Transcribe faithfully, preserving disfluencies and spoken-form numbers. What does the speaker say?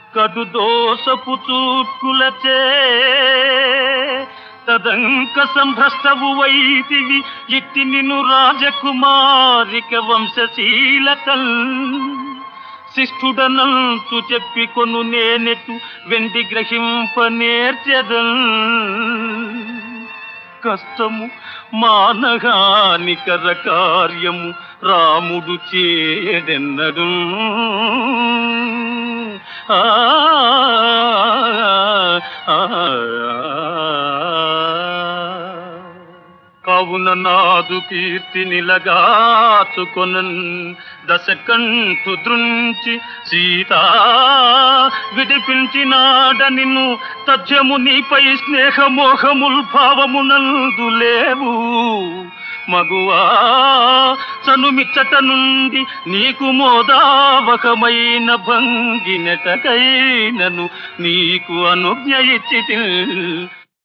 కడు దోషపు చూట్కులచే తదంక సంభ్రష్టవు వైతివి ఇట్టి నిన్ను రాజకుమారిక వంశశీలకల్ శిష్ఠుడనంతు చెప్పి కొను నేనెటు వెండి గ్రహింప నేర్చెదన్ కష్టము మానహానికర కార్యము రాముడు చేయడెన్నడు ఆ కావున నాదు కీర్తి నిలగాచుకొనన్ దశకంఠు దృంచి సీతా విడిపించినాడ నిన్ను తథ్యము నీపై స్నేహమోహముల్ భావమునందు లేవు మగువా చనుమిచ్చట నుండి నీకు మోదావకమైన భంగినటకైనను నీకు అనుజ్ఞ ఇచ్చితి